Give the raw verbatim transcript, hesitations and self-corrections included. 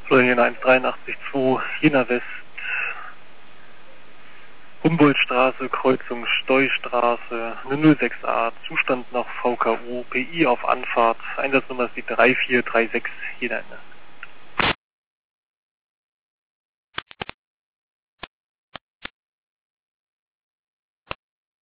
Jena eins drei acht zwei, Jena West, Humboldtstraße, Kreuzung Steustraße, null sechs a, Zustand nach V K U, P I auf Anfahrt, Einsatznummer ist die drei vier drei sechs, Jena Ende.